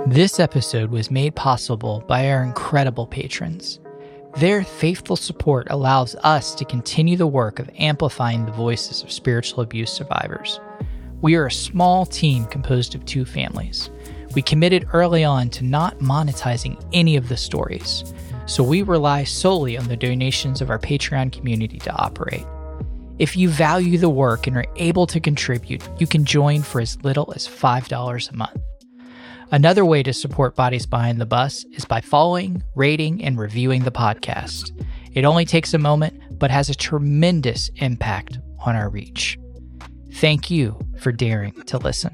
This episode was made possible by our incredible patrons. Their faithful support allows us to continue the work of amplifying the voices of spiritual abuse survivors. We are a small team composed of two families. We committed early on to not monetizing any of the stories, so we rely solely on the donations of our Patreon community to operate. If you value the work and are able to contribute, you can join for as little as $5 a month. Another way to support Bodies Behind the Bus is by following, rating, and reviewing the podcast. It only takes a moment, but has a tremendous impact on our reach. Thank you for daring to listen.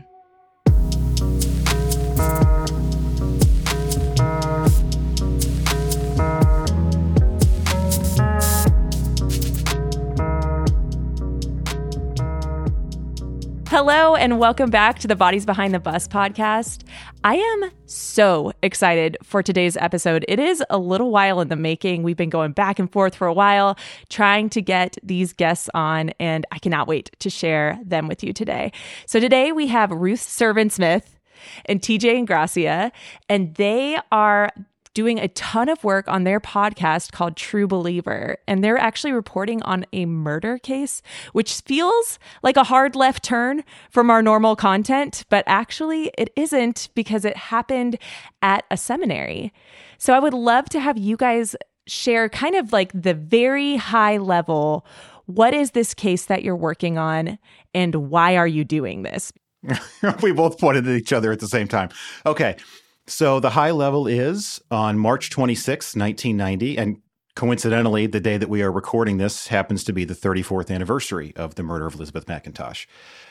Hello and welcome back to the Bodies Behind the Bus podcast. I am so excited for today's episode. It is a little while in the making. We've been going back and forth for a while trying to get these guests on, and I cannot wait to share them with you today. So today we have Ruth Servan-Smith and TJ Ingracia, and they are doing a ton of work on their podcast called True Believer. And they're actually reporting on a murder case, which feels like a hard left turn from our normal content, but actually it isn't because it happened at a seminary. So I would love to have you guys share kind of like the very high level, what is this case that you're working on and why are you doing this? We both pointed at each other at the same time. Okay. So the high level is on March 26, 1990, and coincidentally, the day that we are recording this happens to be the 34th anniversary of the murder of Elizabeth McIntosh.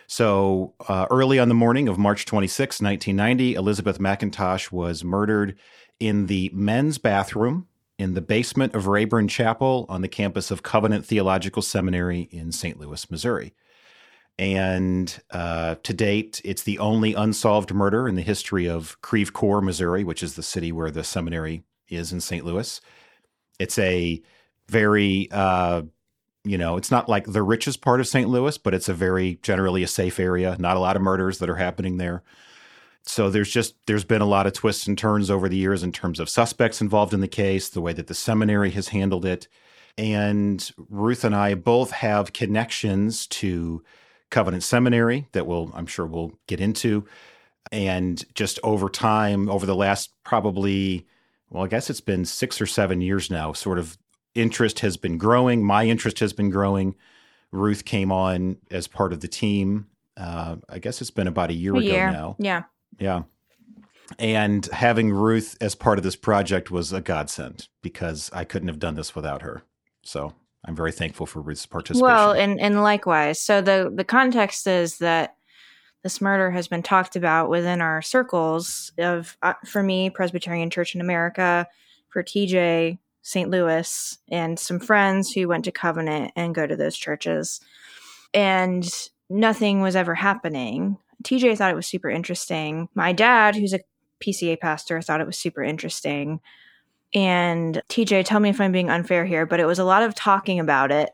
So early on the morning of March 26, 1990, Elizabeth McIntosh was murdered in the men's bathroom in the basement of Rayburn Chapel on the campus of Covenant Theological Seminary in St. Louis, Missouri. And to date, it's the only unsolved murder in the history of Creve Coeur, Missouri, which is the city where the seminary is in St. Louis. It's a very, it's not like the richest part of St. Louis, but it's a very generally a safe area. Not a lot of murders that are happening there. So there's been a lot of twists and turns over the years in terms of suspects involved in the case, the way that the seminary has handled it. And Ruth and I both have connections to Covenant Seminary that I'm sure we'll get into. And just over time, over the last probably, I guess it's been 6 or 7 years now, sort of interest has been growing. My interest has been growing. Ruth came on as part of the team. I guess it's been about a year ago now. Yeah. And having Ruth as part of this project was a godsend because I couldn't have done this without her. So I'm very thankful for Ruth's participation. Well, and likewise. So the context is that this murder has been talked about within our circles of, for me, Presbyterian Church in America, for TJ, St. Louis, and some friends who went to Covenant and go to those churches. And nothing was ever happening. TJ thought it was super interesting. My dad, who's a PCA pastor, thought it was super interesting. And TJ, tell me if I'm being unfair here, but it was a lot of talking about it.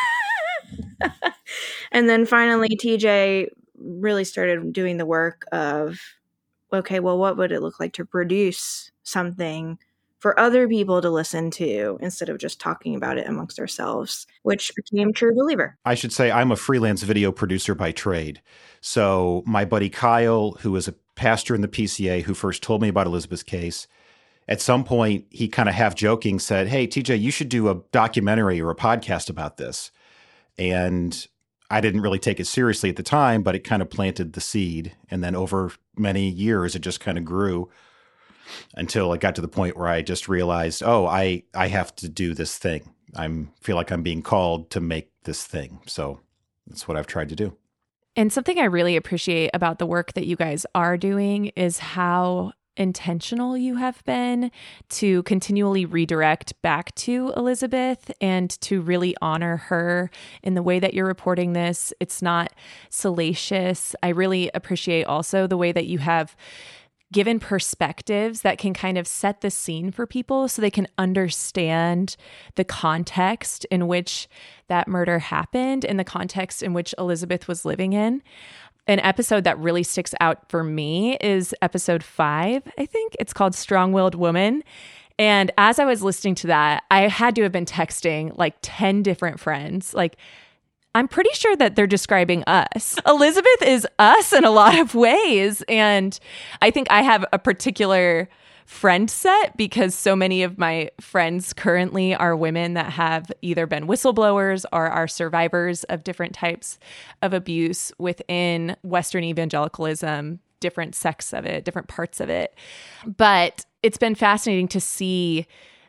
And then finally, TJ really started doing the work of, okay, well, what would it look like to produce something for other people to listen to instead of just talking about it amongst ourselves, which became True Believer. I should say I'm a freelance video producer by trade. So my buddy Kyle, who is a pastor in the PCA, who first told me about Elizabeth's case, at some point, he kind of half joking said, "Hey, TJ, you should do a documentary or a podcast about this." And I didn't really take it seriously at the time, but it kind of planted the seed. And then over many years, it just kind of grew until it got to the point where I just realized, I have to do this thing. I feel like I'm being called to make this thing. So that's what I've tried to do. And something I really appreciate about the work that you guys are doing is how intentional you have been to continually redirect back to Elizabeth and to really honor her in the way that you're reporting this. It's not salacious. I really appreciate also the way that you have given perspectives that can kind of set the scene for people so they can understand the context in which that murder happened and the context in which Elizabeth was living in. An episode that really sticks out for me is episode 5, I think. It's called Strong-Willed Woman. And as I was listening to that, I had to have been texting like 10 different friends. Like, I'm pretty sure that they're describing us. Elizabeth is us in a lot of ways. And I think I have a particular friend set because so many of my friends currently are women that have either been whistleblowers or are survivors of different types of abuse within Western evangelicalism, different sects of it, different parts of it. But it's been fascinating to see,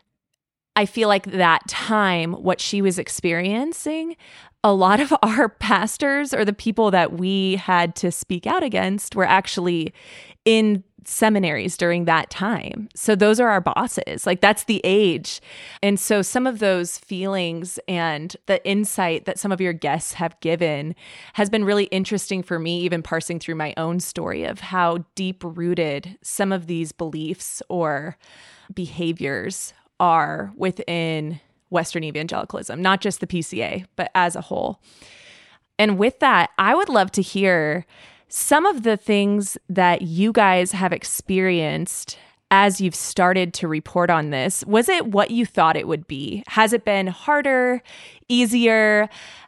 I feel like that time, what she was experiencing, a lot of our pastors or the people that we had to speak out against were actually in seminaries during that time. So those are our bosses. Like, that's the age. And so some of those feelings and the insight that some of your guests have given has been really interesting for me, even parsing through my own story of how deep rooted some of these beliefs or behaviors are within Western evangelicalism, not just the PCA, but as a whole. And with that, I would love to hear some of the things that you guys have experienced as you've started to report on this. Was it what you thought it would be? Has it been harder, easier?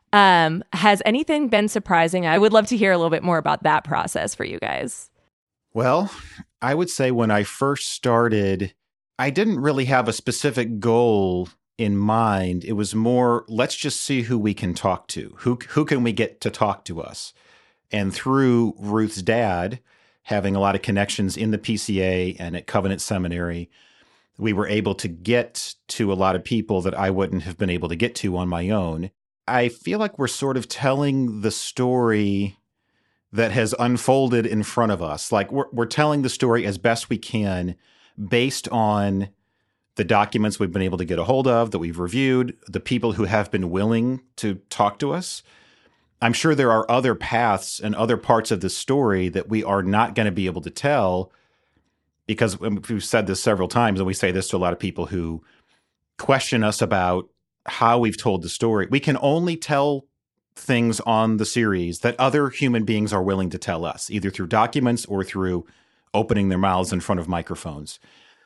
Has anything been surprising? I would love to hear a little bit more about that process for you guys. Well, I would say when I first started, I didn't really have a specific goal in mind. It was more, let's just see who we can talk to. Who can we get to talk to us? And through Ruth's dad having a lot of connections in the PCA and at Covenant Seminary, we were able to get to a lot of people that I wouldn't have been able to get to on my own. I feel like we're sort of telling the story that has unfolded in front of us. Like we're telling the story as best we can based on the documents we've been able to get a hold of, that we've reviewed, the people who have been willing to talk to us. I'm sure there are other paths and other parts of the story that we are not going to be able to tell, because we've said this several times, and we say this to a lot of people who question us about how we've told the story. We can only tell things on the series that other human beings are willing to tell us, either through documents or through opening their mouths in front of microphones.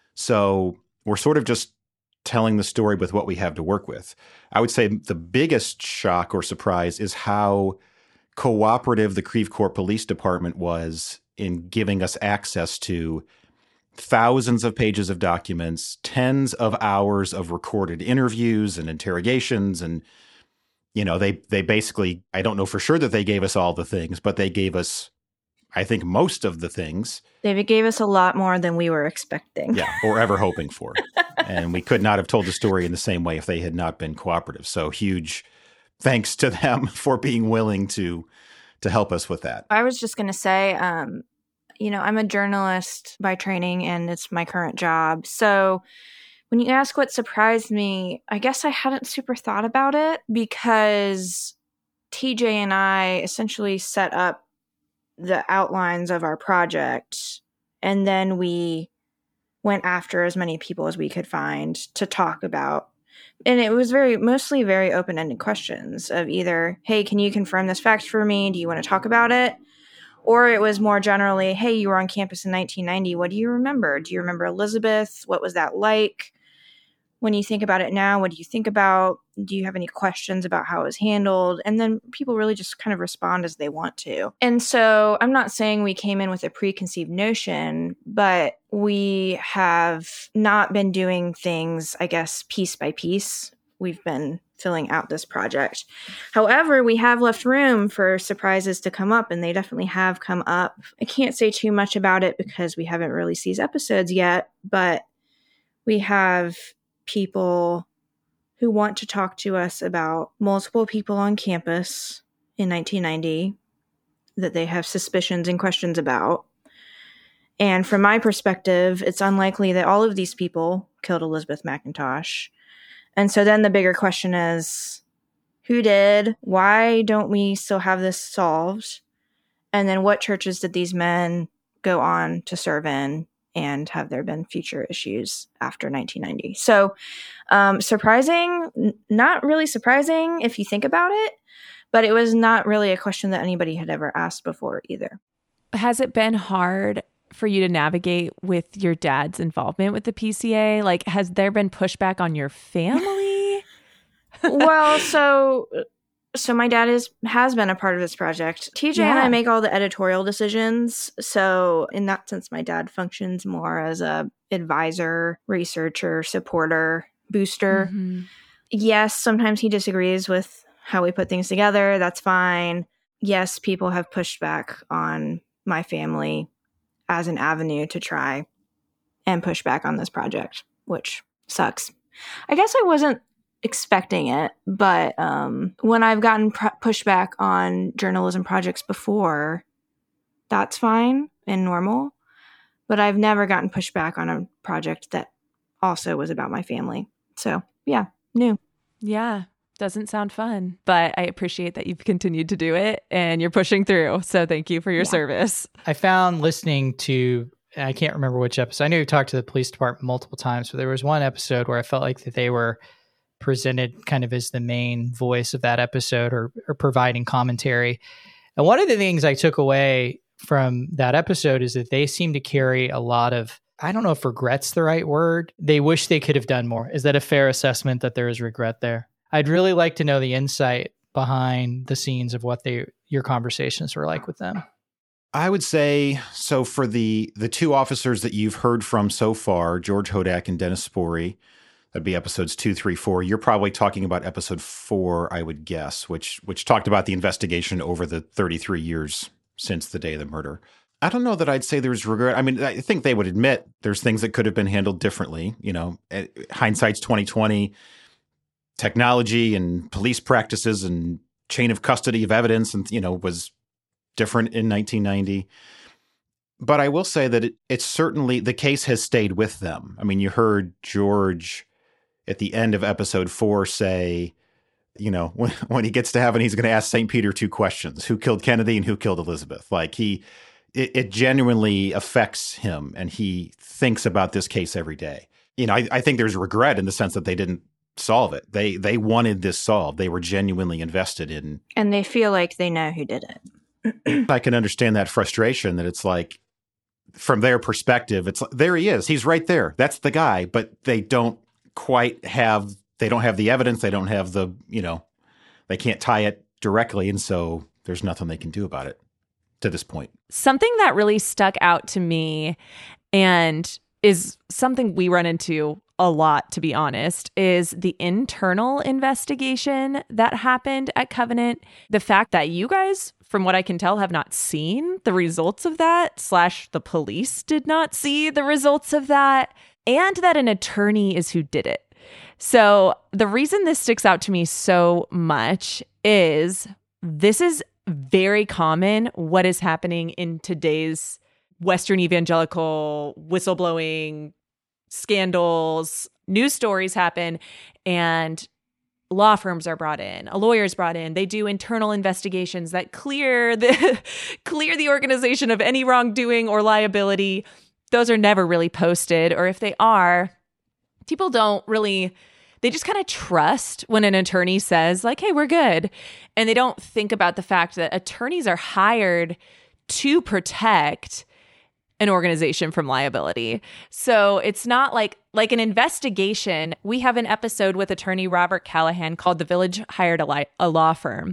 So we're sort of just telling the story with what we have to work with. I would say the biggest shock or surprise is how cooperative the Creve Coeur Police Department was in giving us access to thousands of pages of documents, tens of hours of recorded interviews and interrogations. And, you know, they basically, I don't know for sure that they gave us all the things, but they gave us, I think, most of the things. David gave us a lot more than we were expecting. Yeah, or ever hoping for. And we could not have told the story in the same way if they had not been cooperative. So huge thanks to them for being willing to help us with that. I was just going to say, you know, I'm a journalist by training, and it's my current job. So when you ask what surprised me, I guess I hadn't super thought about it, because TJ and I essentially set up the outlines of our project, and then we went after as many people as we could find to talk about. And it was mostly very open-ended questions of either, hey, can you confirm this fact for me? Do you want to talk about it? Or it was more generally, hey, you were on campus in 1990. What do you remember? Do you remember Elizabeth? What was that like? When you think about it now, what do you think about? Do you have any questions about how it was handled? And then people really just kind of respond as they want to. And so I'm not saying we came in with a preconceived notion, but we have not been doing things, I guess, piece by piece. We've been filling out this project. However, we have left room for surprises to come up, and they definitely have come up. I can't say too much about it because we haven't released these episodes yet, but we have people who want to talk to us about multiple people on campus in 1990 that they have suspicions and questions about. And from my perspective, it's unlikely that all of these people killed Elizabeth McIntosh. And so then the bigger question is, who did? Why don't we still have this solved? And then what churches did these men go on to serve in? And have there been future issues after 1990? So surprising, not really surprising if you think about it, But it was not really a question that anybody had ever asked before either. Has it been hard for you to navigate with your dad's involvement with the PCA? Like, has there been pushback on your family? Well, so my dad has been a part of this project. TJ and I make all the editorial decisions. So in that sense, my dad functions more as a advisor, researcher, supporter, booster. Mm-hmm. Yes, sometimes he disagrees with how we put things together. That's fine. Yes, people have pushed back on my family as an avenue to try and push back on this project, which sucks. I guess I wasn't expecting it, but when I've gotten pushback on journalism projects before, that's fine and normal. But I've never gotten pushback on a project that also was about my family. So yeah, new. Yeah. Doesn't sound fun, but I appreciate that you've continued to do it and you're pushing through. So thank you for your service. I found listening to, I can't remember which episode. I know you talked to the police department multiple times, but there was one episode where I felt like that they were presented kind of as the main voice of that episode or providing commentary. And one of the things I took away from that episode is that they seem to carry a lot of, I don't know if regret's the right word. They wish they could have done more. Is that a fair assessment that there is regret there? I'd really like to know the insight behind the scenes of what your conversations were like with them. I would say, so for the two officers that you've heard from so far, George Hodak and Dennis Spory, that'd be episodes 2, 3, 4. You're probably talking about episode 4, I would guess, which talked about the investigation over the 33 years since the day of the murder. I don't know that I'd say there's regret. I mean, I think they would admit there's things that could have been handled differently. You know, hindsight's 20/20. Technology and police practices and chain of custody of evidence and, was different in 1990. But I will say that it's certainly, the case has stayed with them. I mean, you heard George at the end of episode 4 say, when he gets to heaven, he's going to ask St. Peter 2 questions: who killed Kennedy and who killed Elizabeth? Like it genuinely affects him, and he thinks about this case every day. I think there's regret in the sense that they didn't solve it. They wanted this solved. They were genuinely invested in. And they feel like they know who did it. I can understand that frustration, that it's like, from their perspective, it's like, there he is. He's right there. That's the guy. But they don't have the evidence. They don't have they can't tie it directly. And so there's nothing they can do about it to this point. Something that really stuck out to me, and is something we run into a lot, to be honest, is the internal investigation that happened at Covenant. The fact that you guys, from what I can tell, have not seen the results of that, / the police did not see the results of that, and that an attorney is who did it. So the reason this sticks out to me so much is this is very common what is happening in today's Western evangelical whistleblowing scandals. News stories happen and law firms are brought in, a lawyer's brought in. They do internal investigations that clear the organization of any wrongdoing or liability. Those are never really posted, or if they are, people don't really, they just kind of trust when an attorney says like, hey, we're good. And they don't think about the fact that attorneys are hired to protect an organization from liability. So it's not like an investigation. We have an episode with attorney Robert Callahan called The Village Hired a Law Firm.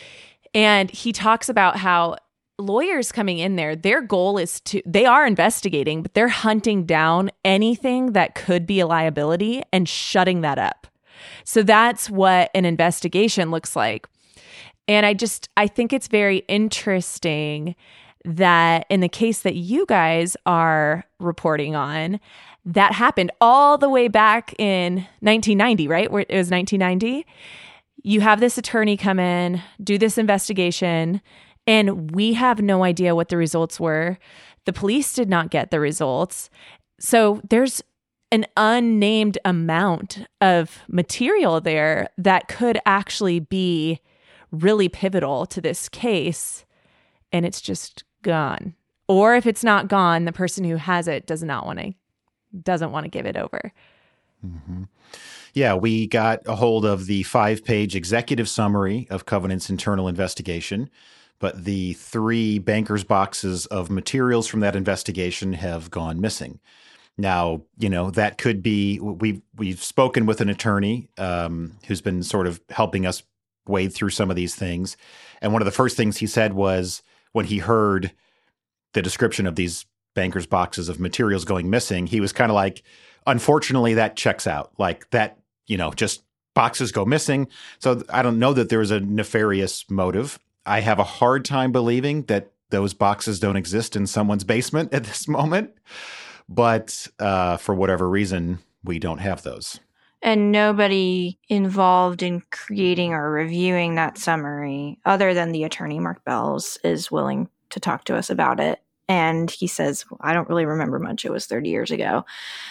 And he talks about how lawyers coming in there, their goal is they are investigating, but they're hunting down anything that could be a liability and shutting that up. So that's what an investigation looks like. And I think it's very interesting that in the case that you guys are reporting on, that happened all the way back in 1990, right? Where it was 1990. You have this attorney come in, do this investigation, and we have no idea what the results were. The police did not get the results. So there's an unnamed amount of material there that could actually be really pivotal to this case, and it's just gone. Or if it's not gone, the person who has it doesn't want to give it over. Mm-hmm. Yeah, we got a hold of the 5-page executive summary of Covenant's internal investigation, but the 3 banker's boxes of materials from that investigation have gone missing. Now, that could be, we've spoken with an attorney who's been sort of helping us wade through some of these things. And one of the first things he said was when he heard the description of these banker's boxes of materials going missing, he was kind of like, unfortunately, that checks out. Like that, just boxes go missing. So I don't know that there was a nefarious motive. I have a hard time believing that those boxes don't exist in someone's basement at this moment. But for whatever reason, we don't have those. And nobody involved in creating or reviewing that summary, other than the attorney, Mark Bells, is willing to talk to us about it. And he says, I don't really remember much. It was 30 years ago.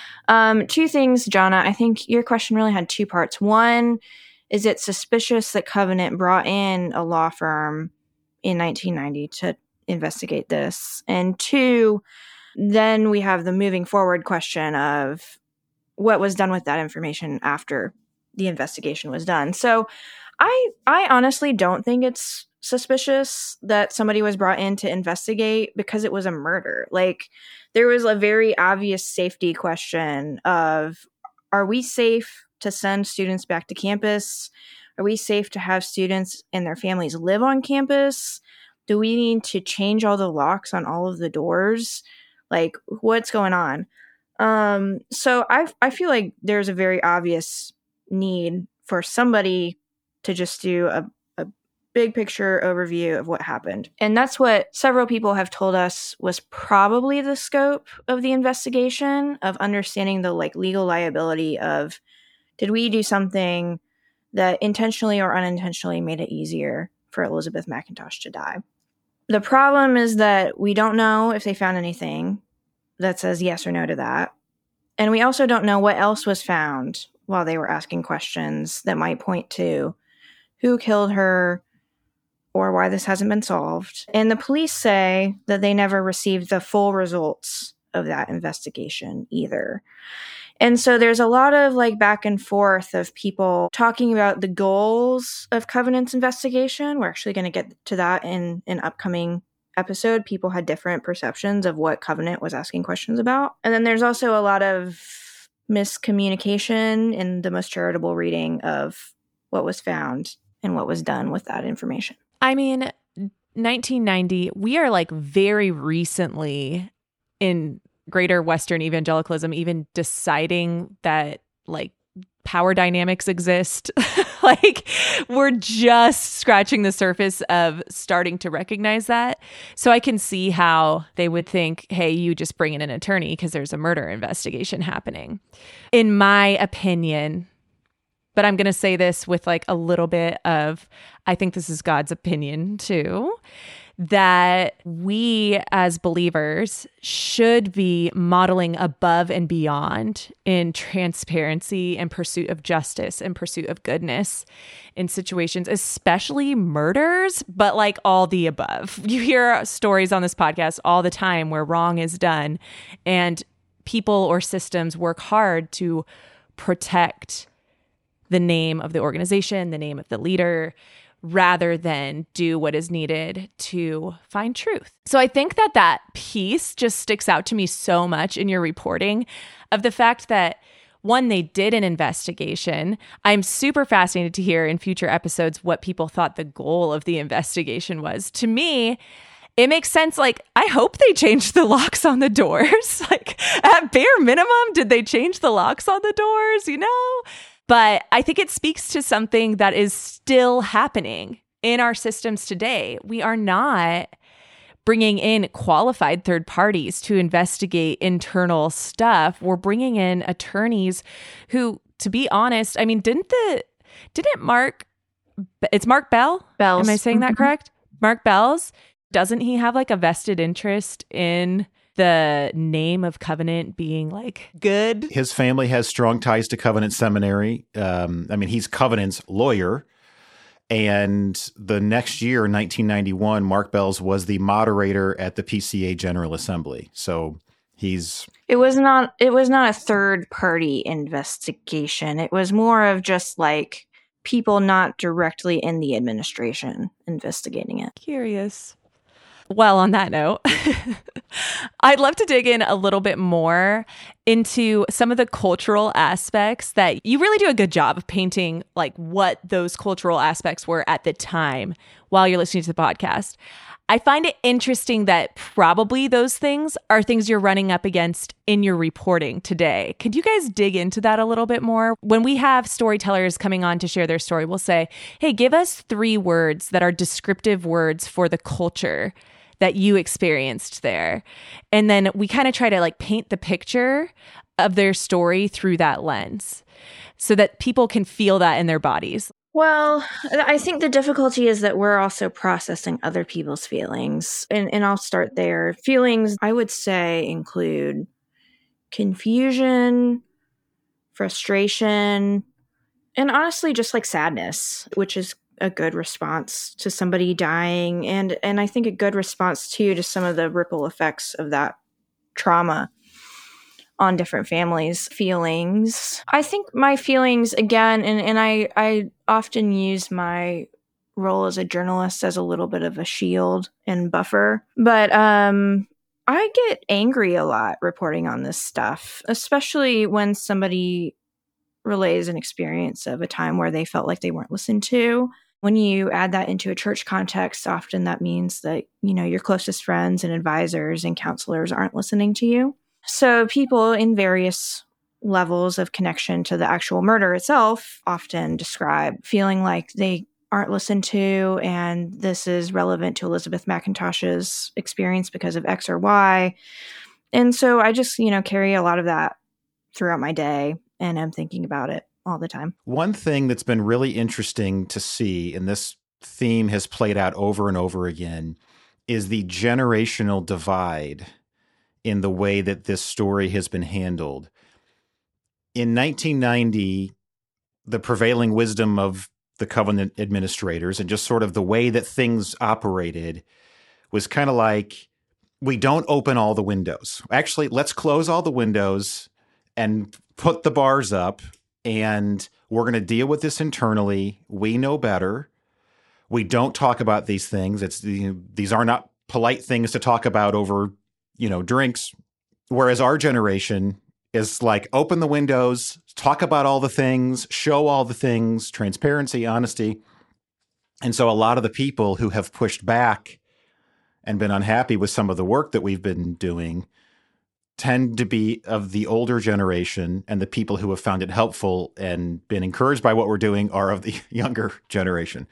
2 things, Jonna. I think your question really had 2 parts. One, is it suspicious that Covenant brought in a law firm in 1990 to investigate this? And 2, then we have the moving forward question of what was done with that information after the investigation was done. So I honestly don't think it's suspicious that somebody was brought in to investigate because it was a murder. Like, there was a very obvious safety question of, are we safe to send students back to campus? Are we safe to have students and their families live on campus? Do we need to change all the locks on all of the doors? Like, what's going on? So I feel like there's a very obvious need for somebody to just do a big picture overview of what happened. And that's what several people have told us was probably the scope of the investigation, of understanding the legal liability of, did we do something that intentionally or unintentionally made it easier for Elizabeth McIntosh to die? The problem is that we don't know if they found anything that says yes or no to that. And we also don't know what else was found while they were asking questions that might point to who killed her or why this hasn't been solved. And the police say that they never received the full results of that investigation either. And so there's a lot of back and forth of people talking about the goals of Covenant's investigation. We're actually going to get to that in an upcoming episode. People had different perceptions of what Covenant was asking questions about. And then there's also a lot of miscommunication in the most charitable reading of what was found and what was done with that information. I mean, 1990, we are very recently in greater Western evangelicalism even deciding that power dynamics exist. We're just scratching the surface of starting to recognize that. So I can see how they would think, hey, you just bring in an attorney because there's a murder investigation happening. In my opinion, but I'm going to say this with a little bit of, I think this is God's opinion too, that we as believers should be modeling above and beyond in transparency and pursuit of justice and pursuit of goodness in situations, especially murders, but all the above. You hear stories on this podcast all the time where wrong is done and people or systems work hard to protect the name of the organization, the name of the leader, rather than do what is needed to find truth. So I think that piece just sticks out to me so much in your reporting of the fact that, one, they did an investigation. I'm super fascinated to hear in future episodes what people thought the goal of the investigation was. To me, it makes sense. I hope they changed the locks on the doors. At bare minimum, did they change the locks on the doors, But I think it speaks to something that is still happening in our systems today. We are not bringing in qualified third parties to investigate internal stuff. We're bringing in attorneys who, to be honest, I mean, didn't Mark Bell? Bells. Am I saying that correct? Mark Bells, doesn't he have a vested interest in the name of Covenant being good? His family has strong ties to Covenant Seminary. He's Covenant's lawyer. And the next year, in 1991, Mark Bells was the moderator at the PCA General Assembly. So It was not a third party investigation. It was more of just like people not directly in the administration investigating it. Curious. Well, on that note, I'd love to dig in a little bit more into some of the cultural aspects that you really do a good job of painting, like what those cultural aspects were at the time while you're listening to the podcast. I find it interesting that probably those things are things you're running up against in your reporting today. Could you guys dig into that a little bit more? When we have storytellers coming on to share their story, we'll say, hey, give us 3 words that are descriptive words for the culture that you experienced there. And then we kind of try to like paint the picture of their story through that lens so that people can feel that in their bodies. Well, I think the difficulty is that we're also processing other people's feelings. And I'll start there. Feelings, I would say, include confusion, frustration, and honestly, just like sadness, which is a good response to somebody dying. And I think a good response, too, to some of the ripple effects of that trauma on different families' feelings. I think my feelings, again, and I often use my role as a journalist as a little bit of a shield and buffer, but I get angry a lot reporting on this stuff, especially when somebody relays an experience of a time where they felt like they weren't listened to. When you add that into a church context, often that means that, you know, your closest friends and advisors and counselors aren't listening to you. So people in various levels of connection to the actual murder itself often describe feeling like they aren't listened to, and this is relevant to Elizabeth McIntosh's experience because of X or Y. And so I just, you know, carry a lot of that throughout my day, and I'm thinking about it all the time. One thing that's been really interesting to see, and this theme has played out over and over again, is the generational divide in the way that this story has been handled. In 1990, the prevailing wisdom of the Covenant administrators and just sort of the way that things operated was kind of like, we don't open all the windows. Actually, let's close all the windows and put the bars up, and we're going to deal with this internally. We know better. We don't talk about these things. These are not polite things to talk about over, drinks. Whereas our generation is like, open the windows, talk about all the things, show all the things, transparency, honesty. And so a lot of the people who have pushed back and been unhappy with some of the work that we've been doing tend to be of the older generation, and the people who have found it helpful and been encouraged by what we're doing are of the younger generation.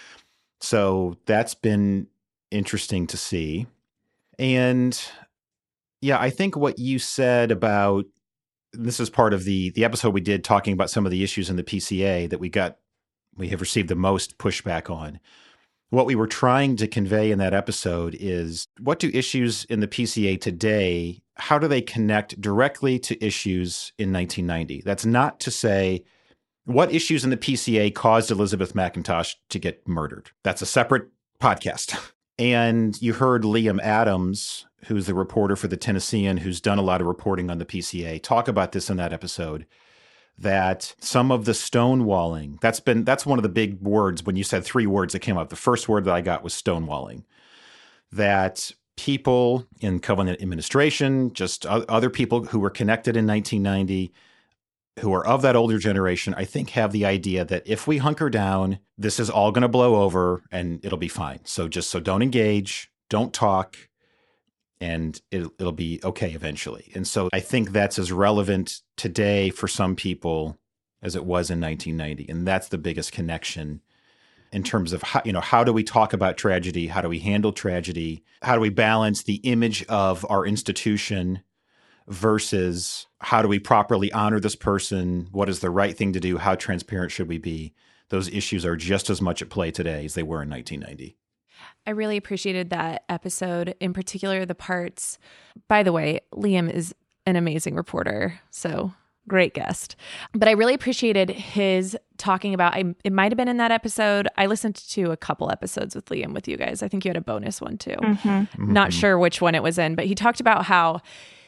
So that's been interesting to see. And yeah, I think what you said about, this is part of the episode we did talking about some of the issues in the PCA that we have received the most pushback on. What we were trying to convey in that episode is, what do issues in the PCA today, how do they connect directly to issues in 1990? That's not to say what issues in the PCA caused Elizabeth McIntosh to get murdered. That's a separate podcast. And you heard Liam Adams, who's the reporter for the Tennessean, who's done a lot of reporting on the PCA, talk about this in that episode, that some of the stonewalling, that's one of the big words. When you said 3 words that came up, the first word that I got was stonewalling. That people in Covenant administration, just other people who were connected in 1990, who are of that older generation, I think have the idea that if we hunker down, this is all going to blow over and it'll be fine. So don't engage, don't talk, and it'll be okay eventually. And so I think that's as relevant today for some people as it was in 1990. And that's the biggest connection in terms of how do we talk about tragedy? How do we handle tragedy? How do we balance the image of our institution versus how do we properly honor this person? What is the right thing to do? How transparent should we be? Those issues are just as much at play today as they were in 1990. I really appreciated that episode, in particular the parts. By the way, Liam is an amazing reporter, so great guest. But I really appreciated his talking about, it might have been in that episode. I listened to a couple episodes with Liam with you guys. I think you had a bonus one too. Mm-hmm. Not sure which one it was in, but he talked about how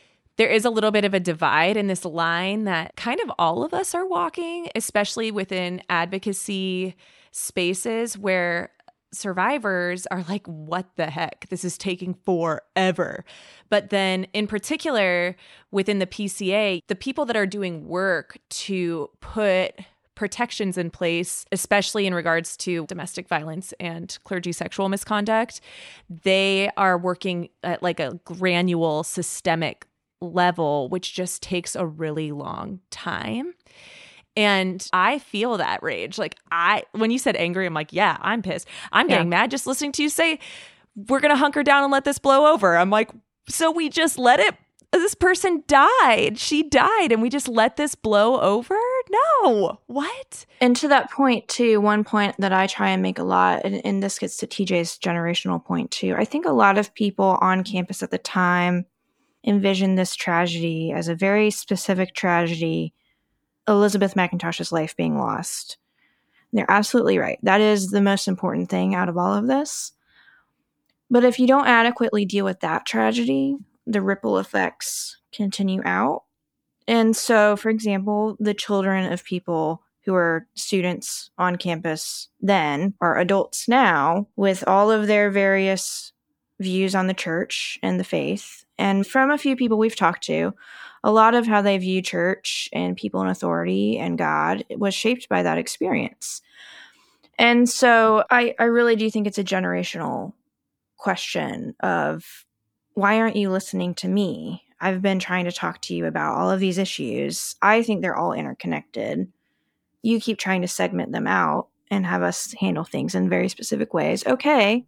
there is a little bit of a divide in this line that kind of all of us are walking, especially within advocacy spaces where survivors are like, what the heck? This is taking forever. But then in particular, within the PCA, the people that are doing work to put protections in place, especially in regards to domestic violence and clergy sexual misconduct, they are working at like a granule systemic level, which just takes a really long time. And I feel that rage. Like when you said angry, I'm like, yeah, I'm pissed. I'm getting mad just listening to you say, we're going to hunker down and let this blow over. I'm like, so we just let it, this person died. She died and we just let this blow over? No. What? And to that point too, one point that I try and make a lot, and this gets to TJ's generational point too, I think a lot of people on campus at the time envisioned this tragedy as a very specific tragedy, Elizabeth McIntosh's life being lost. And they're absolutely right. That is the most important thing out of all of this. But if you don't adequately deal with that tragedy, the ripple effects continue out. And so, for example, the children of people who were students on campus then are adults now with all of their various views on the church and the faith. And from a few people we've talked to, a lot of how they view church and people in authority and God was shaped by that experience. And so I really do think it's a generational question of, why aren't you listening to me? I've been trying to talk to you about all of these issues. I think they're all interconnected. You keep trying to segment them out and have us handle things in very specific ways. Okay.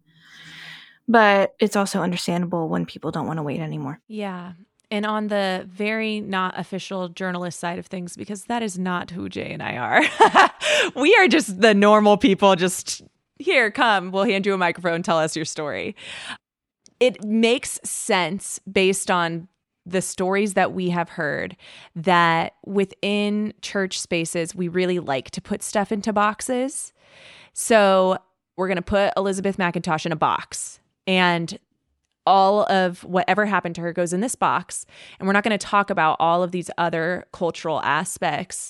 But it's also understandable when people don't want to wait anymore. Yeah. And on the very not official journalist side of things, because that is not who Jay and I are. We are just the normal people, just here, come, we'll hand you a microphone, tell us your story. It makes sense based on the stories that we have heard that within church spaces, we really like to put stuff into boxes. So we're going to put Elizabeth McIntosh in a box, and all of whatever happened to her goes in this box. And we're not going to talk about all of these other cultural aspects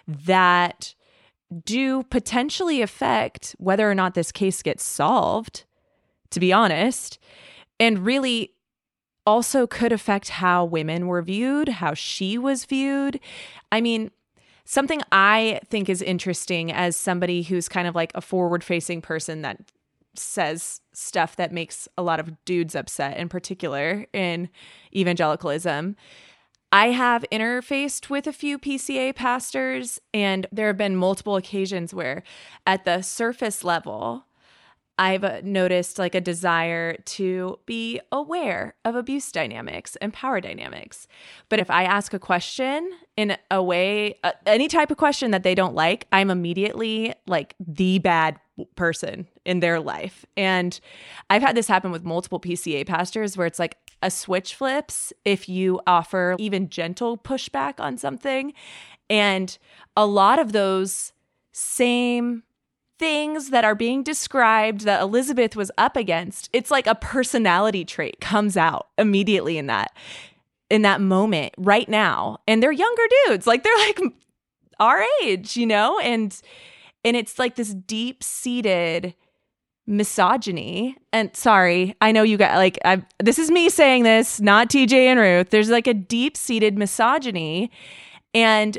that do potentially affect whether or not this case gets solved, to be honest, and really also could affect how women were viewed, how she was viewed. I mean, something I think is interesting as somebody who's kind of like a forward-facing person that says stuff that makes a lot of dudes upset, in particular in evangelicalism. I have interfaced with a few PCA pastors, and there have been multiple occasions where at the surface level, I've noticed like a desire to be aware of abuse dynamics and power dynamics. But if I ask a question in a way, any type of question that they don't like, I'm immediately like the bad person in their life. And I've had this happen with multiple PCA pastors where it's like a switch flips if you offer even gentle pushback on something. And a lot of those same things that are being described that Elizabeth was up against, it's like a personality trait comes out immediately in that moment right now. And they're younger dudes, like they're like our age, you know? And it's like this deep-seated misogyny. And sorry, I know you got like, this is me saying this, not TJ and Ruth. There's like a deep-seated misogyny. And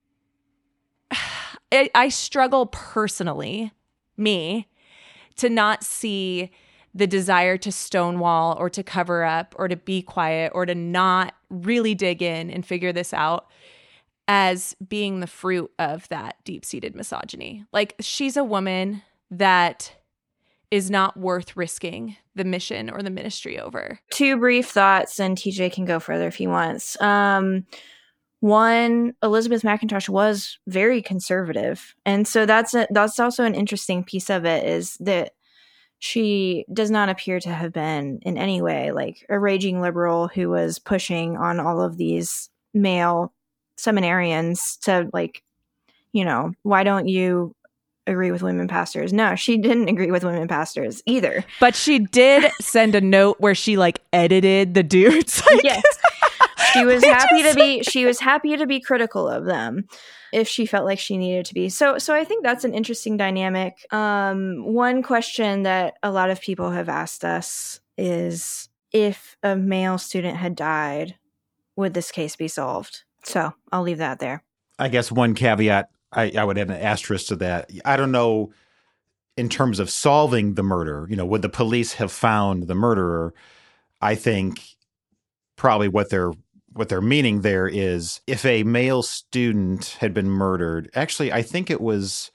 I struggle personally, to not see the desire to stonewall or to cover up or to be quiet or to not really dig in and figure this out as being the fruit of that deep-seated misogyny. Like, she's a woman that is not worth risking the mission or the ministry over. Two brief thoughts, and TJ can go further if he wants. One, Elizabeth McIntosh was very conservative. And so that's also an interesting piece of it, is that she does not appear to have been in any way like a raging liberal who was pushing on all of these male seminarians to like, you know, why don't you agree with women pastors. No, she didn't agree with women pastors either. But she did send a note where she like edited the dudes. Like, yes. She was happy to be critical of them if she felt like she needed to be. So I think that's an interesting dynamic. One question that a lot of people have asked us is, if a male student had died, would this case be solved? So I'll leave that there. I guess one caveat, I would add an asterisk to that. I don't know, in terms of solving the murder, would the police have found the murderer? I think probably what they're meaning there is, if a male student had been murdered, actually, I think it was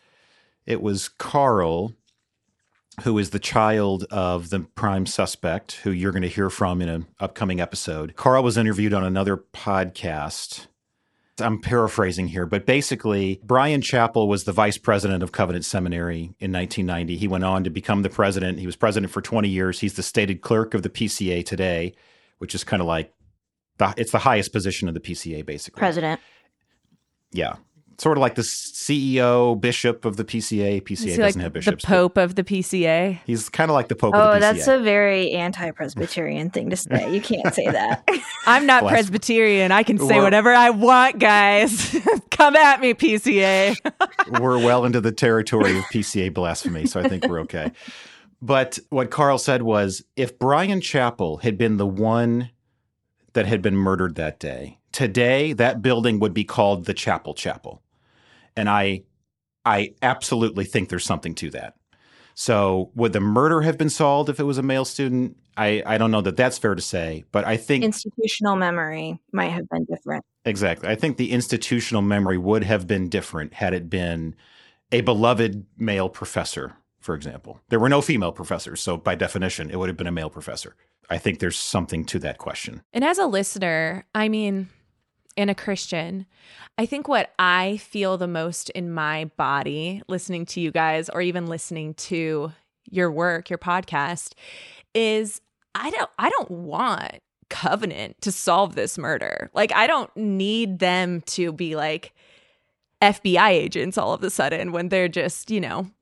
Carl, who is the child of the prime suspect, who you're going to hear from in an upcoming episode. Carl was interviewed on another podcast. I'm paraphrasing here, but basically, Bryan Chapell was the vice president of Covenant Seminary in 1990. He went on to become the president. He was president for 20 years. He's the stated clerk of the PCA today, which is kind of like, it's the highest position of the PCA, basically. President. Yeah. Sort of like the CEO, bishop of the PCA. PCA doesn't have bishops. The Pope of the PCA. He's kind of like the Pope of the PCA. Oh, that's a very anti-Presbyterian thing to say. You can't say that. I'm not Presbyterian. I can say whatever I want, guys. Come at me, PCA. We're well into the territory of PCA blasphemy, so I think we're okay. But what Carl said was, if Bryan Chapell had been the one that had been murdered that day, today that building would be called the Chapell Chapel. And I absolutely think there's something to that. So would the murder have been solved if it was a male student? I don't know that that's fair to say, but I think institutional memory might have been different. Exactly. I think the institutional memory would have been different had it been a beloved male professor, for example. There were no female professors, so by definition, it would have been a male professor. I think there's something to that question. And as a listener, and a Christian, I think what I feel the most in my body listening to you guys, or even listening to your work, your podcast, is I don't want Covenant to solve this murder. Like, I don't need them to be like FBI agents all of a sudden when they're just,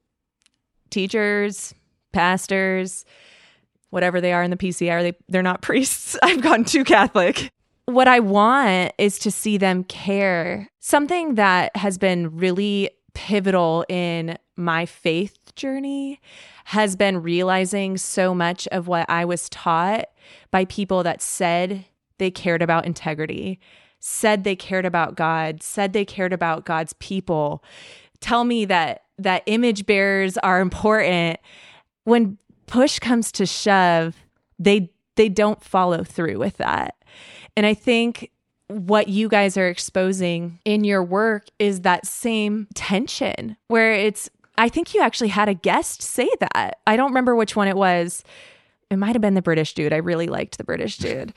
teachers, pastors, whatever they are in the PCA. They're not priests. I've gone too Catholic. What I want is to see them care. Something that has been really pivotal in my faith journey has been realizing so much of what I was taught by people that said they cared about integrity, said they cared about God, said they cared about God's people, tell me that image bearers are important. When push comes to shove, they don't follow through with that. And I think what you guys are exposing in your work is that same tension where I think you actually had a guest say that. I don't remember which one it was. It might have been the British dude. I really liked the British dude.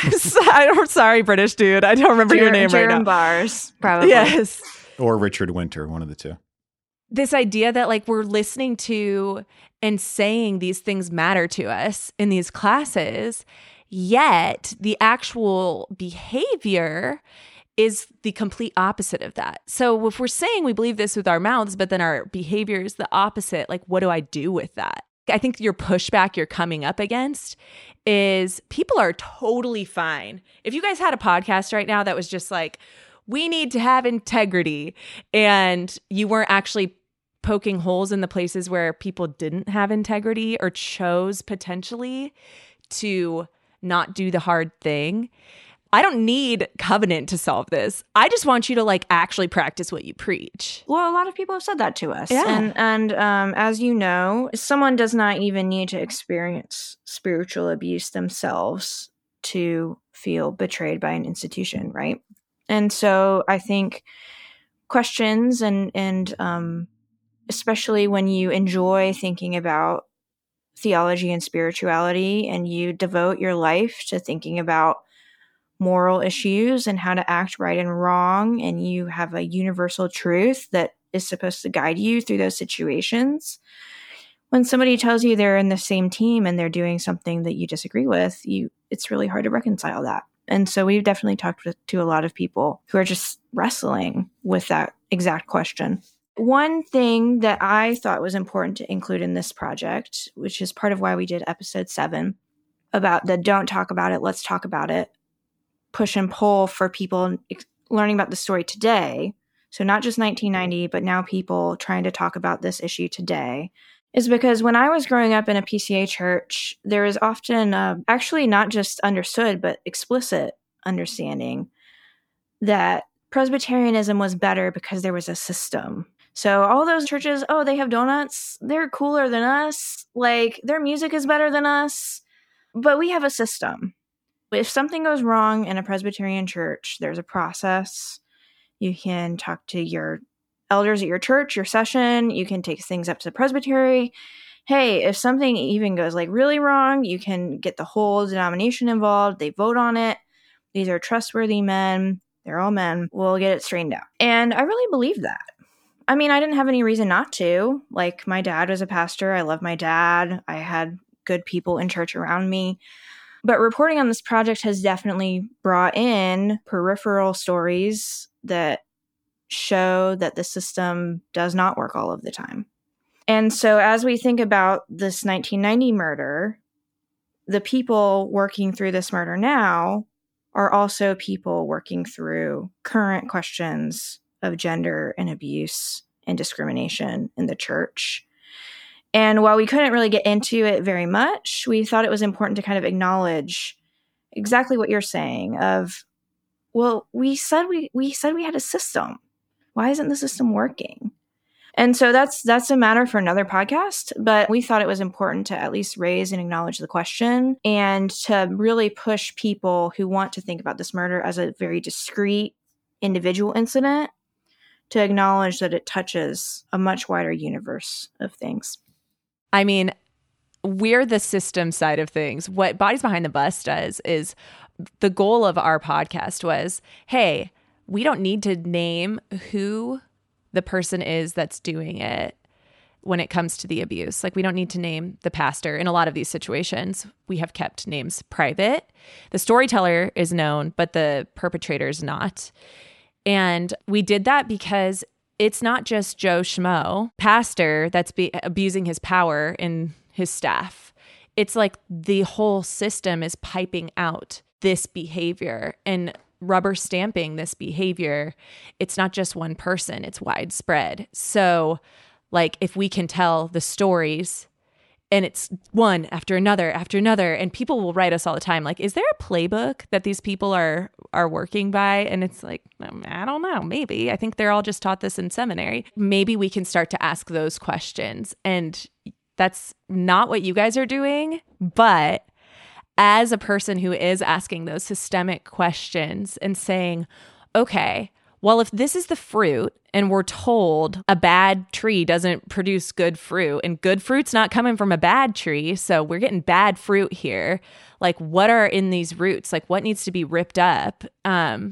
I'm sorry, British dude. I don't remember your name right now. Bars, probably. Yes. Or Richard Winter, one of the two. This idea that like we're listening to and saying these things matter to us in these classes, yet the actual behavior is the complete opposite of that. So if we're saying we believe this with our mouths, but then our behavior is the opposite, like what do I do with that? I think your pushback you're coming up against is people are totally fine. If you guys had a podcast right now that was just like, we need to have integrity, and you weren't actually poking holes in the places where people didn't have integrity or chose potentially to not do the hard thing. I don't need Covenant to solve this. I just want you to like actually practice what you preach. Well, a lot of people have said that to us. Yeah. And as you know, someone does not even need to experience spiritual abuse themselves to feel betrayed by an institution, right? And so I think questions and especially when you enjoy thinking about theology and spirituality and you devote your life to thinking about moral issues and how to act right and wrong, and you have a universal truth that is supposed to guide you through those situations. When somebody tells you they're in the same team and they're doing something that you disagree with, it's really hard to reconcile that. And so we've definitely talked to a lot of people who are just wrestling with that exact question. One thing that I thought was important to include in this project, which is part of why we did episode 7, about the don't talk about it, let's talk about it, push and pull for people learning about the story today. So not just 1990, but now people trying to talk about this issue today, is because when I was growing up in a PCA church, there is often actually not just understood, but explicit understanding that Presbyterianism was better because there was a system. So all those churches, oh, they have donuts, they're cooler than us, like their music is better than us, but we have a system. If something goes wrong in a Presbyterian church, there's a process. You can talk to your elders at your church, your session. You can take things up to the presbytery. Hey, if something even goes like really wrong, you can get the whole denomination involved. They vote on it. These are trustworthy men. They're all men. We'll get it straightened out. And I really believe that. I mean, I didn't have any reason not to. Like, my dad was a pastor. I love my dad. I had good people in church around me. But reporting on this project has definitely brought in peripheral stories that show that the system does not work all of the time. And so as we think about this 1990 murder, the people working through this murder now are also people working through current questions of gender and abuse and discrimination in the church. And while we couldn't really get into it very much, we thought it was important to kind of acknowledge exactly what you're saying of, well, we said we had a system. Why isn't the system working? And so that's a matter for another podcast, but we thought it was important to at least raise and acknowledge the question and to really push people who want to think about this murder as a very discrete individual incident to acknowledge that it touches a much wider universe of things. I mean, we're the system side of things. What Bodies Behind the Bus does is the goal of our podcast was, hey, we don't need to name who the person is that's doing it when it comes to the abuse. Like, we don't need to name the pastor. In a lot of these situations, we have kept names private. The storyteller is known, but the perpetrator is not. And we did that because it's not just Joe Schmo, pastor, that's abusing his power in his staff. It's like the whole system is piping out this behavior and rubber stamping this behavior. It's not just one person, it's widespread. So, like, if we can tell the stories and it's one after another, and people will write us all the time, like, is there a playbook that these people are working by? And it's like, I don't know, maybe. I think they're all just taught this in seminary. Maybe we can start to ask those questions. And that's not what you guys are doing, but as a person who is asking those systemic questions and saying, okay, well, if this is the fruit and we're told a bad tree doesn't produce good fruit and good fruit's not coming from a bad tree, so we're getting bad fruit here, like, what are in these roots? Like, what needs to be ripped up? And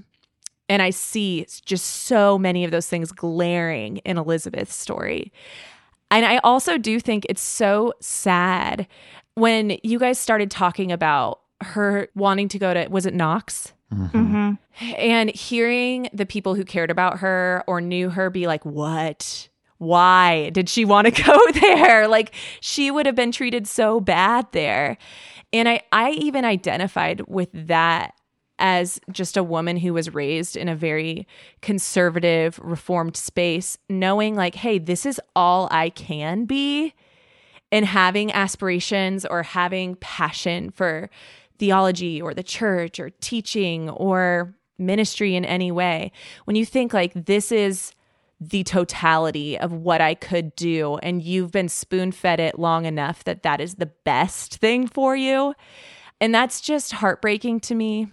I see just so many of those things glaring in Elizabeth's story. And I also do think it's so sad when you guys started talking about her wanting to go to, was it Knox? Mm-hmm. And hearing the people who cared about her or knew her be like, what? Why did she want to go there? Like, she would have been treated so bad there. And I even identified with that as just a woman who was raised in a very conservative, reformed space, knowing like, hey, this is all I can be. And having aspirations or having passion for theology or the church or teaching or ministry in any way, when you think like, this is the totality of what I could do, and you've been spoon-fed it long enough that that is the best thing for you. And that's just heartbreaking to me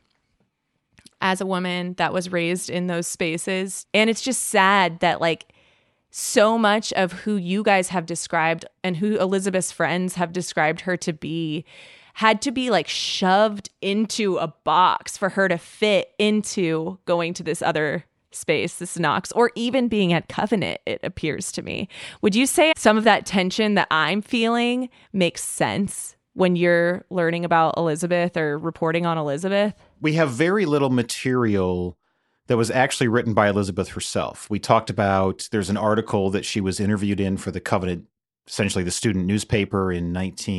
as a woman that was raised in those spaces. And it's just sad that like so much of who you guys have described and who Elizabeth's friends have described her to be had to be like shoved into a box for her to fit into going to this other space, this Knox, or even being at Covenant, it appears to me. Would you say some of that tension that I'm feeling makes sense when you're learning about Elizabeth or reporting on Elizabeth? We have very little material that was actually written by Elizabeth herself. We talked about, there's an article that she was interviewed in for the Covenant, essentially the student newspaper in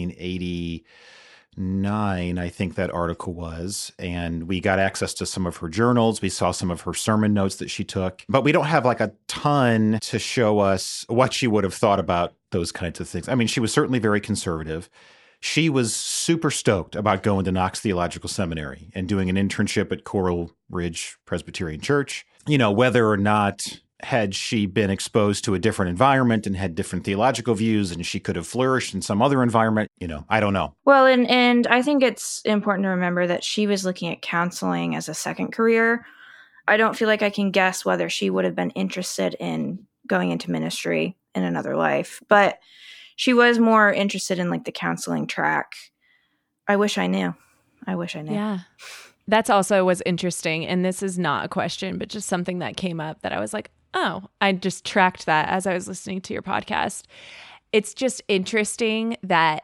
1989, I think that article was. And we got access to some of her journals. We saw some of her sermon notes that she took. But we don't have like a ton to show us what she would have thought about those kinds of things. I mean, she was certainly very conservative. She was super stoked about going to Knox Theological Seminary and doing an internship at Coral Ridge Presbyterian Church. You know, whether or not had she been exposed to a different environment and had different theological views and she could have flourished in some other environment, you know, I don't know. Well, and I think it's important to remember that she was looking at counseling as a second career. I don't feel like I can guess whether she would have been interested in going into ministry in another life, but she was more interested in like the counseling track. I wish I knew. Yeah. That's also was interesting. And this is not a question, but just something that came up that I was like, oh, I just tracked that as I was listening to your podcast. It's just interesting that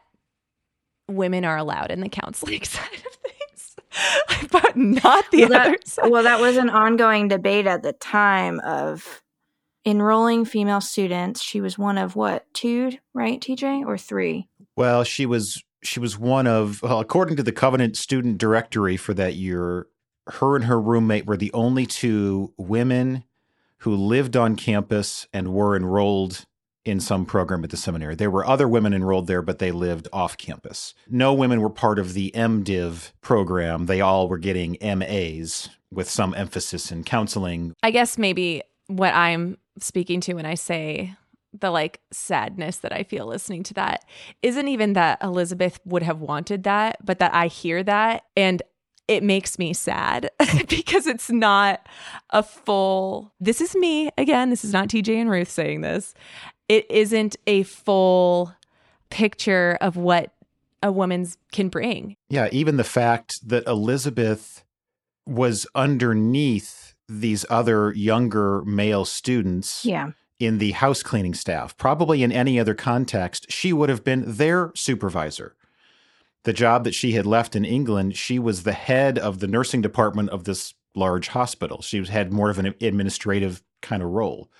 women are allowed in the counseling side of things, but not the other side. Well, that was an ongoing debate at the time of enrolling female students. She was one of what, 2, right, TJ, or 3? Well, she was one of, well, according to the Covenant student directory for that year, her and her roommate were the only 2 women who lived on campus and were enrolled in some program at the seminary. There were other women enrolled there, but they lived off campus. No women were part of the MDiv program. They all were getting MAs with some emphasis in counseling. I guess maybe what I'm speaking to when I say the like sadness that I feel listening to that isn't even that Elizabeth would have wanted that, but that I hear that and it makes me sad because it's not a full, this is me again, this is not TJ and Ruth saying this. It isn't a full picture of what a woman's can bring. Yeah, even the fact that Elizabeth was underneath these other younger male students. Yeah. In the house cleaning staff. Probably in any other context, she would have been their supervisor. The job that she had left in England, she was the head of the nursing department of this large hospital. She had more of an administrative kind of role.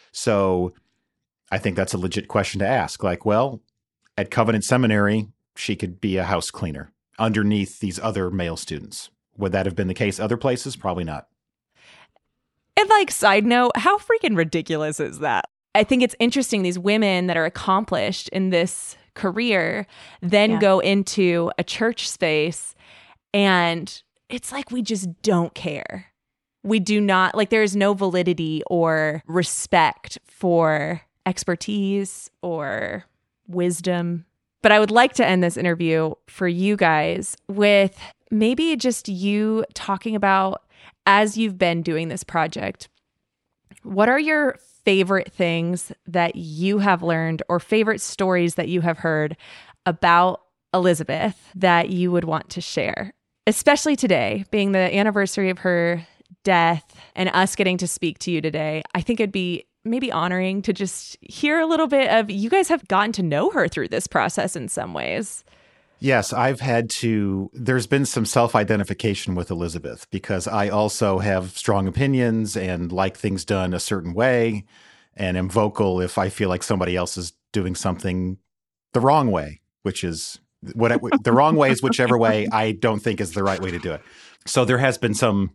So I think that's a legit question to ask. Like, well, at Covenant Seminary, she could be a house cleaner underneath these other male students. Would that have been the case other places? Probably not. And like, side note, how freaking ridiculous is that? I think it's interesting, these women that are accomplished in this career then go into a church space and it's like we just don't care. We do not, like there is no validity or respect for expertise or wisdom. But I would like to end this interview for you guys with maybe just you talking about, as you've been doing this project, what are your favorite things that you have learned or favorite stories that you have heard about Elizabeth that you would want to share? Especially today, being the anniversary of her death and us getting to speak to you today, I think it'd be maybe honoring to just hear a little bit of, you guys have gotten to know her through this process in some ways. Yes, there's been some self-identification with Elizabeth because I also have strong opinions and like things done a certain way and am vocal if I feel like somebody else is doing something the wrong way, which is the wrong way is whichever way I don't think is the right way to do it. So there has been some,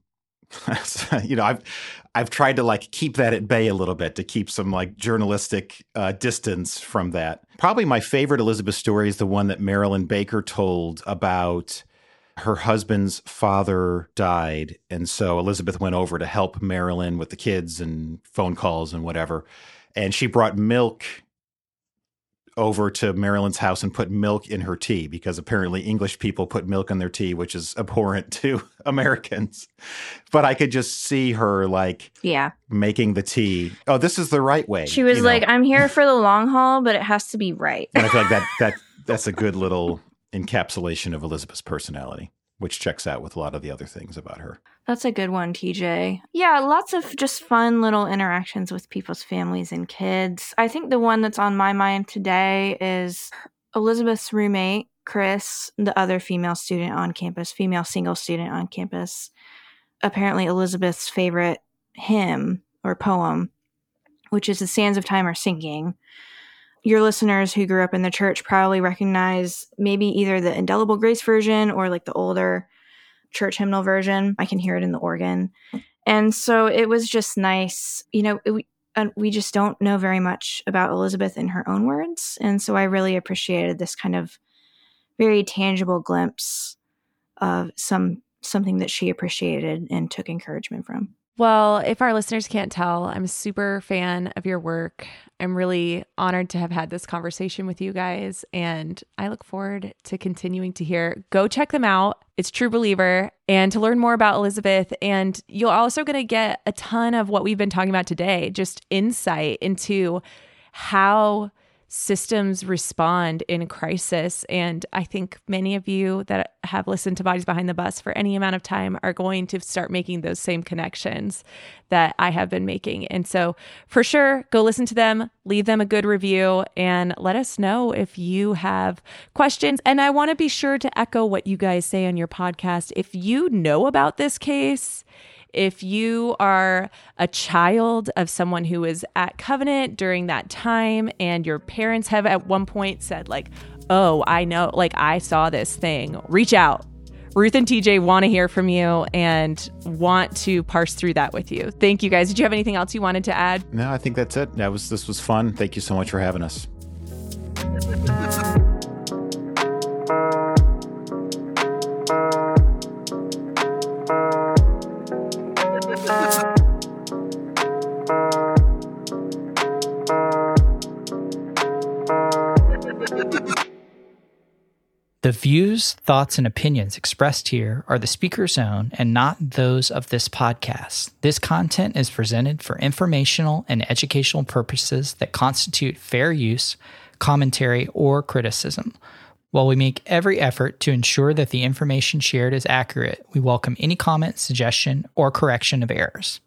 I've tried to like keep that at bay a little bit to keep some like journalistic distance from that. Probably my favorite Elizabeth story is the one that Marilyn Baker told about her husband's father died. And so Elizabeth went over to help Marilyn with the kids and phone calls and whatever. And she brought milk over to Marilyn's house and put milk in her tea because apparently English people put milk in their tea, which is abhorrent to Americans. But I could just see her like making the tea. Oh, this is the right way. She was like, I'm here for the long haul, but it has to be right. And I feel like that's a good little encapsulation of Elizabeth's personality, which checks out with a lot of the other things about her. That's a good one, TJ. Yeah, lots of just fun little interactions with people's families and kids. I think the one that's on my mind today is Elizabeth's roommate, Chris, the other female single student on campus. apparently Elizabeth's favorite hymn or poem, which is "The Sands of Time Are Sinking." Your listeners who grew up in the church probably recognize maybe either the Indelible Grace version or like the older church hymnal version. I can hear it in the organ. And so it was just nice. We just don't know very much about Elizabeth in her own words. And so I really appreciated this kind of very tangible glimpse of something that she appreciated and took encouragement from. Well, if our listeners can't tell, I'm a super fan of your work. I'm really honored to have had this conversation with you guys, and I look forward to continuing to hear. Go check them out. It's True Believer, and to learn more about Elizabeth. And you're also going to get a ton of what we've been talking about today, just insight into how systems respond in crisis. And I think many of you that have listened to Bodies Behind the Bus for any amount of time are going to start making those same connections that I have been making. And so for sure, go listen to them, leave them a good review, and let us know if you have questions. And I want to be sure to echo what you guys say on your podcast. If you know about this case, if you are a child of someone who was at Covenant during that time and your parents have at one point said like, oh, I know, like I saw this thing, reach out. Ruth and TJ want to hear from you and want to parse through that with you. Thank you guys. Did you have anything else you wanted to add? No, I think that's it. This was fun. Thank you so much for having us. The views, thoughts, and opinions expressed here are the speaker's own and not those of this podcast. This content is presented for informational and educational purposes that constitute fair use, commentary, or criticism. While we make every effort to ensure that the information shared is accurate, we welcome any comment, suggestion, or correction of errors.